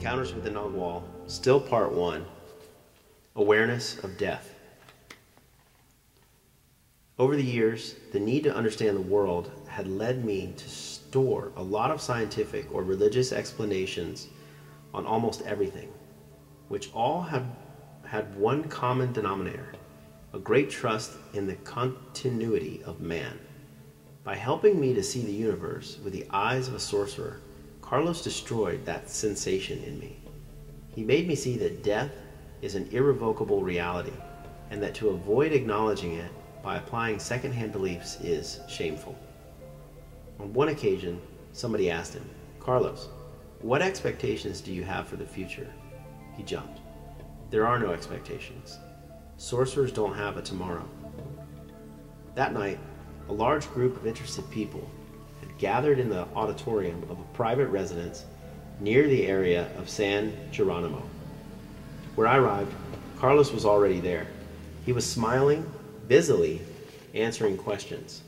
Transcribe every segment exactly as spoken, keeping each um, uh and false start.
Encounters with the Nagual, still part one, awareness of death. Over the years, the need to understand the world had led me to store a lot of scientific or religious explanations on almost everything, which all have had one common denominator, a great trust in the continuity of man. By helping me to see the universe with the eyes of a sorcerer, Carlos destroyed that sensation in me. He made me see that death is an irrevocable reality, and that to avoid acknowledging it by applying secondhand beliefs is shameful. On one occasion, somebody asked him, "Carlos, what expectations do you have for the future?" He jumped. "There are no expectations. Sorcerers don't have a tomorrow." That night, a large group of interested people had gathered in the auditorium of a private residence near the area of San Geronimo. Where I arrived, Carlos was already there. He was smiling, busily answering questions.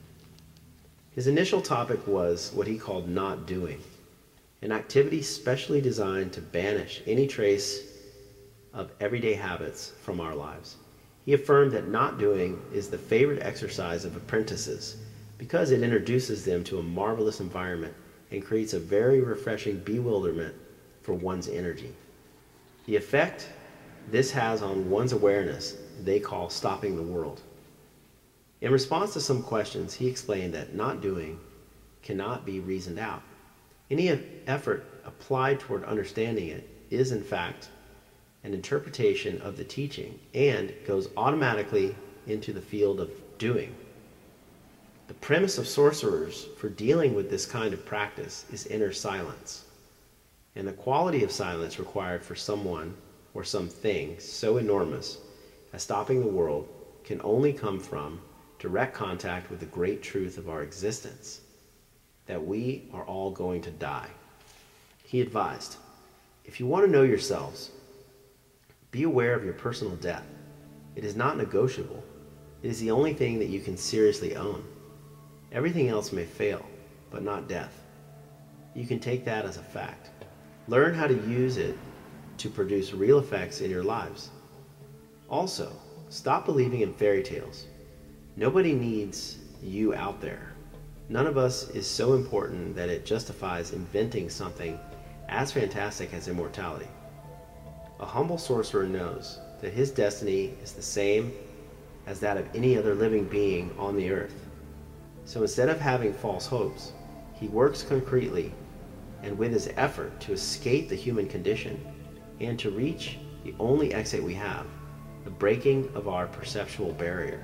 His initial topic was what he called not doing, an activity specially designed to banish any trace of everyday habits from our lives. He affirmed that not doing is the favorite exercise of apprentices because it introduces them to a marvelous environment and creates a very refreshing bewilderment for one's energy. The effect this has on one's awareness they call stopping the world. In response to some questions, he explained that not doing cannot be reasoned out. Any effort applied toward understanding it is, in fact, an interpretation of the teaching and goes automatically into the field of doing. The premise of sorcerers for dealing with this kind of practice is inner silence, and the quality of silence required for someone or something so enormous as stopping the world can only come from direct contact with the great truth of our existence, that we are all going to die. He advised, if you want to know yourselves, be aware of your personal death. It is not negotiable. It is the only thing that you can seriously own. Everything else may fail, but not death. You can take that as a fact. Learn how to use it to produce real effects in your lives. Also, stop believing in fairy tales. Nobody needs you out there. None of us is so important that it justifies inventing something as fantastic as immortality. A humble sorcerer knows that his destiny is the same as that of any other living being on the earth. So instead of having false hopes, he works concretely and with his effort to escape the human condition and to reach the only exit we have, the breaking of our perceptual barrier.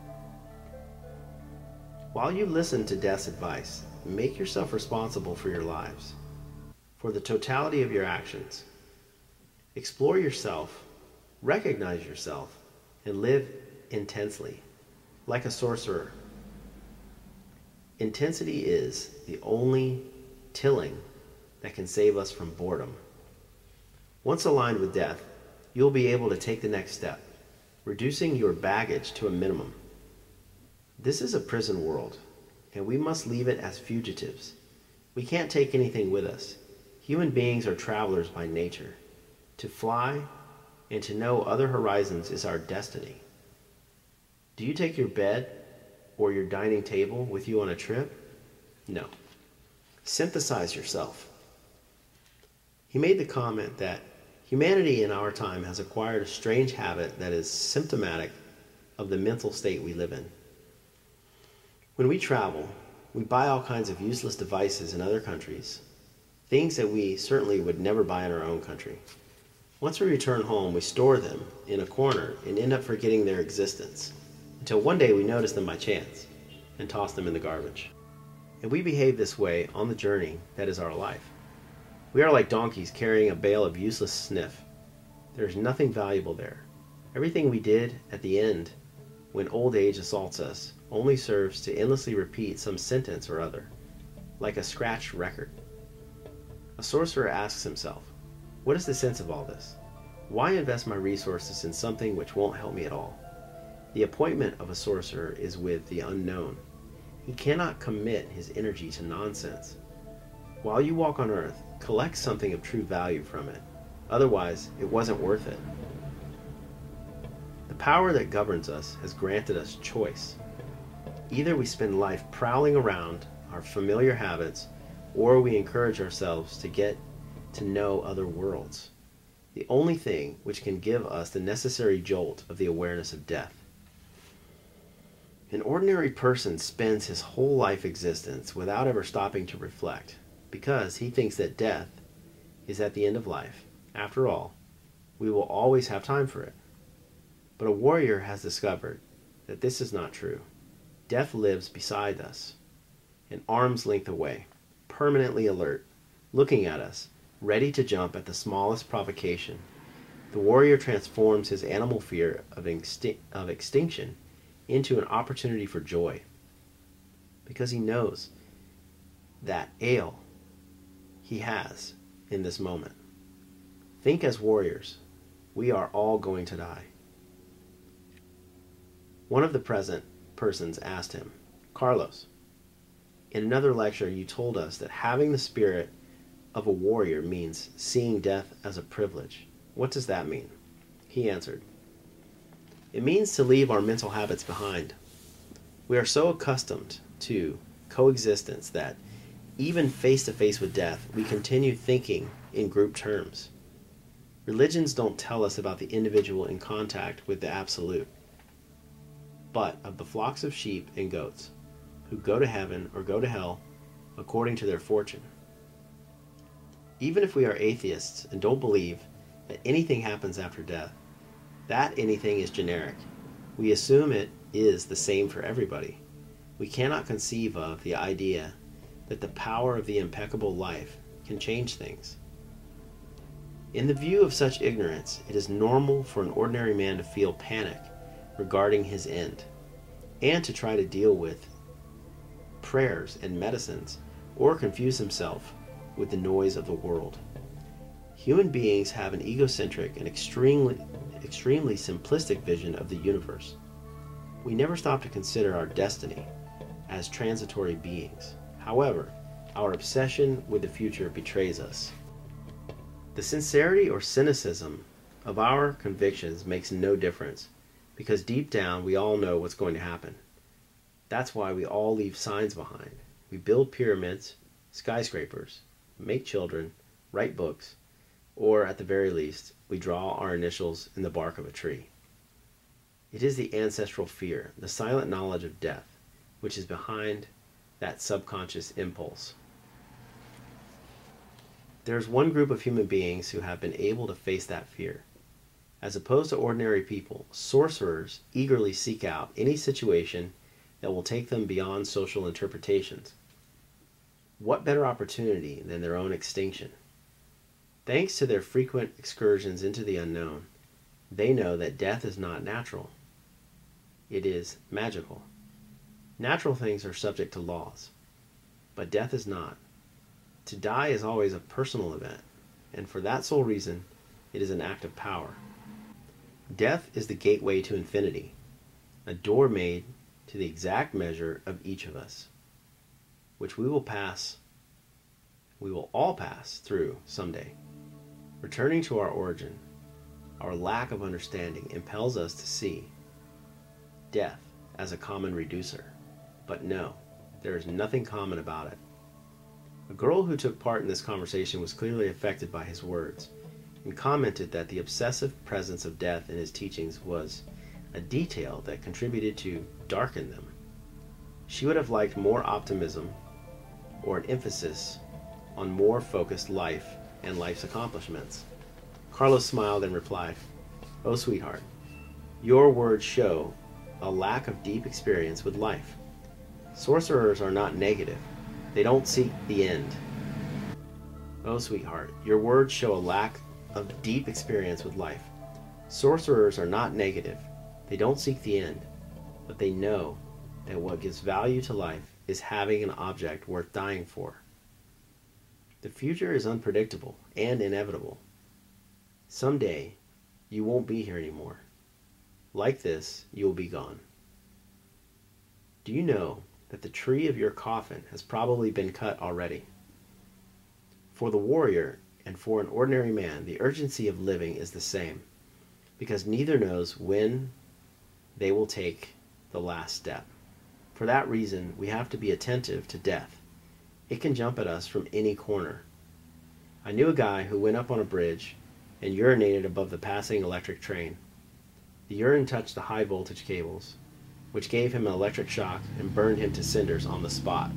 While you listen to death's advice, make yourself responsible for your lives, for the totality of your actions. Explore yourself, recognize yourself, and live intensely, like a sorcerer. Intensity is the only tilling that can save us from boredom. Once aligned with death, you'll be able to take the next step, reducing your baggage to a minimum. This is a prison world, and we must leave it as fugitives. We can't take anything with us. Human beings are travelers by nature. To fly and to know other horizons is our destiny. Do you take your bed or your dining table with you on a trip? No. Synthesize yourself. He made the comment that humanity in our time has acquired a strange habit that is symptomatic of the mental state we live in. When we travel, we buy all kinds of useless devices in other countries, things that we certainly would never buy in our own country. Once we return home, we store them in a corner and end up forgetting their existence, until one day we notice them by chance and toss them in the garbage. And we behave this way on the journey that is our life. We are like donkeys carrying a bale of useless sniff. There is nothing valuable there. Everything we did at the end, when old age assaults us, only serves to endlessly repeat some sentence or other, like a scratched record. A sorcerer asks himself, what is the sense of all this? Why invest my resources in something which won't help me at all? The appointment of a sorcerer is with the unknown. He cannot commit his energy to nonsense. While you walk on earth, collect something of true value from it. Otherwise, it wasn't worth it. The power that governs us has granted us choice. Either we spend life prowling around our familiar habits, or we encourage ourselves to get to know other worlds. The only thing which can give us the necessary jolt of the awareness of death. An ordinary person spends his whole life existence without ever stopping to reflect, because he thinks that death is at the end of life. After all, we will always have time for it. But a warrior has discovered that this is not true. Death lives beside us, an arm's length away, permanently alert, looking at us, ready to jump at the smallest provocation. The warrior transforms his animal fear of, extin- of extinction into an opportunity for joy, because he knows that ale he has in this moment. Think as warriors. We are all going to die. One of the present persons asked him, "Carlos, in another lecture you told us that having the spirit of a warrior means seeing death as a privilege. What does that mean?" He answered, "It means to leave our mental habits behind. We are so accustomed to coexistence that even face to face with death, we continue thinking in group terms. Religions don't tell us about the individual in contact with the absolute, but of the flocks of sheep and goats who go to heaven or go to hell according to their fortune. Even if we are atheists and don't believe that anything happens after death, that anything is generic. We assume it is the same for everybody. We cannot conceive of the idea that the power of the impeccable life can change things. In the view of such ignorance, it is normal for an ordinary man to feel panic regarding his end, and to try to deal with prayers and medicines, or confuse himself with the noise of the world. Human beings have an egocentric and extremely, extremely simplistic vision of the universe. We never stop to consider our destiny as transitory beings. However, our obsession with the future betrays us. The sincerity or cynicism of our convictions makes no difference, because deep down we all know what's going to happen. That's why we all leave signs behind. We build pyramids, skyscrapers, make children, write books, or at the very least, we draw our initials in the bark of a tree. It is the ancestral fear, the silent knowledge of death, which is behind that subconscious impulse. There's one group of human beings who have been able to face that fear. As opposed to ordinary people, sorcerers eagerly seek out any situation that will take them beyond social interpretations. What better opportunity than their own extinction? Thanks to their frequent excursions into the unknown, they know that death is not natural. It is magical. Natural things are subject to laws, but death is not. To die is always a personal event, and for that sole reason, it is an act of power. Death is the gateway to infinity, a door made to the exact measure of each of us, which we will pass, we will all pass through someday. Returning to our origin, our lack of understanding impels us to see death as a common reducer. But no, there is nothing common about it. A girl who took part in this conversation was clearly affected by his words, and commented that the obsessive presence of death in his teachings was a detail that contributed to darken them. She would have liked more optimism or an emphasis on more focused life and life's accomplishments. Carlos smiled and replied, "Oh, sweetheart, your words show a lack of deep experience with life. Sorcerers are not negative. They don't seek the end." "Oh, sweetheart, your words show a lack of deep experience with life. Sorcerers are not negative. They don't seek the end, but they know that what gives value to life is having an object worth dying for. The future is unpredictable and inevitable. Someday, you won't be here anymore. Like this, you will be gone. Do you know that the tree of your coffin has probably been cut already? For the warrior and for an ordinary man, the urgency of living is the same, because neither knows when they will take the last step. For that reason, we have to be attentive to death. It can jump at us from any corner. I knew a guy who went up on a bridge and urinated above the passing electric train. The urine touched the high voltage cables, which gave him an electric shock and burned him to cinders on the spot.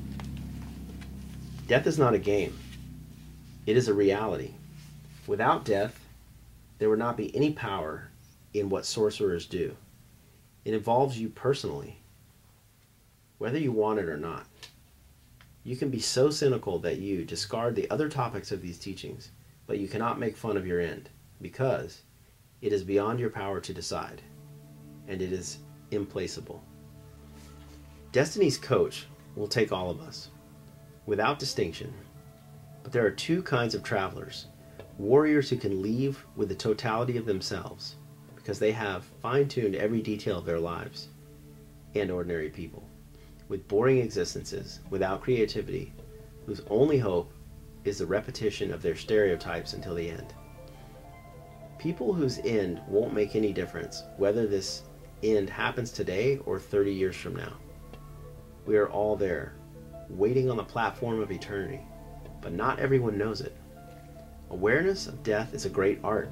Death is not a game. It is a reality. Without death, there would not be any power in what sorcerers do. It involves you personally, whether you want it or not. You can be so cynical that you discard the other topics of these teachings, but you cannot make fun of your end, because it is beyond your power to decide, and it is implaceable. Destiny's coach will take all of us, without distinction. But there are two kinds of travelers: warriors who can leave with the totality of themselves, because they have fine-tuned every detail of their lives, and ordinary people, with boring existences, without creativity, whose only hope is the repetition of their stereotypes until the end. People whose end won't make any difference, whether this end happens today or thirty years from now. We are all there, waiting on the platform of eternity, but not everyone knows it. Awareness of death is a great art.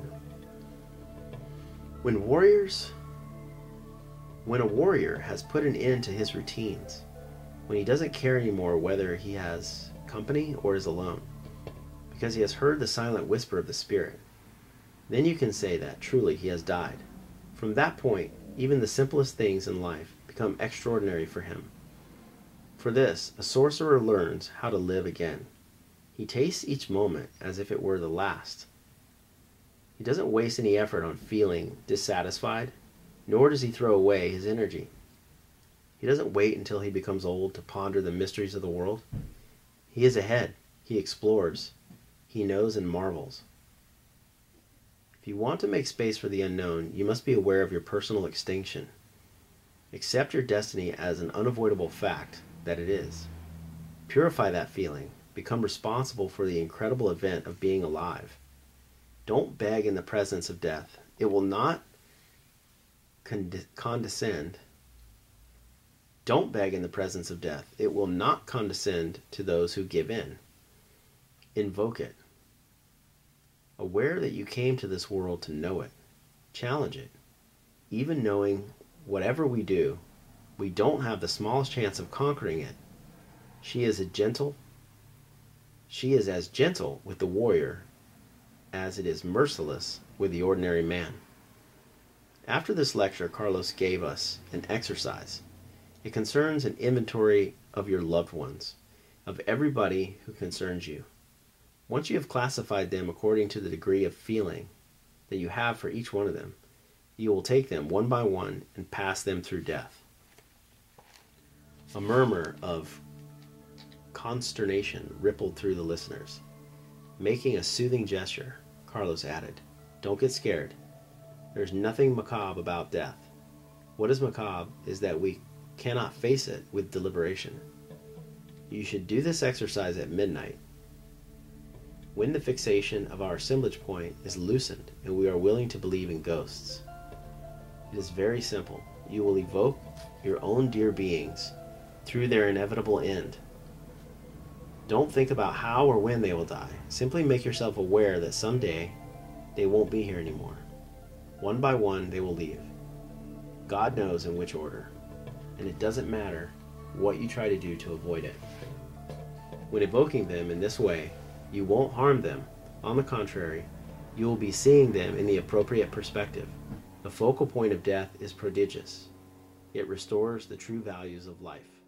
When warriors, when a warrior has put an end to his routines, when he doesn't care anymore whether he has company or is alone, because he has heard the silent whisper of the Spirit, then you can say that truly he has died. From that point, even the simplest things in life become extraordinary for him. For this, a sorcerer learns how to live again. He tastes each moment as if it were the last. He doesn't waste any effort on feeling dissatisfied, nor does he throw away his energy. He doesn't wait until he becomes old to ponder the mysteries of the world. He is ahead. He explores. He knows and marvels. If you want to make space for the unknown, you must be aware of your personal extinction. Accept your destiny as an unavoidable fact that it is. Purify that feeling. Become responsible for the incredible event of being alive. Don't beg in the presence of death. It will not conde- condescend. Don't beg in the presence of death. It will not condescend to those who give in. Invoke it. Aware that you came to this world to know it. Challenge it. Even knowing whatever we do, we don't have the smallest chance of conquering it. She is a gentle She is as gentle with the warrior as it is merciless with the ordinary man. After this lecture, Carlos gave us an exercise. It concerns an inventory of your loved ones, of everybody who concerns you. Once you have classified them according to the degree of feeling that you have for each one of them, you will take them one by one and pass them through death. A murmur of consternation rippled through the listeners. Making a soothing gesture, Carlos added, "Don't get scared. There's nothing macabre about death. What is macabre is that we cannot face it with deliberation. You should do this exercise at midnight, when the fixation of our assemblage point is loosened and we are willing to believe in ghosts. It is very simple. You will evoke your own dear beings through their inevitable end. Don't think about how or when they will die. Simply make yourself aware that someday they won't be here anymore. One by one they will leave. God knows in which order, and it doesn't matter what you try to do to avoid it. When evoking them in this way, you won't harm them. On the contrary, you will be seeing them in the appropriate perspective. The focal point of death is prodigious. It restores the true values of life."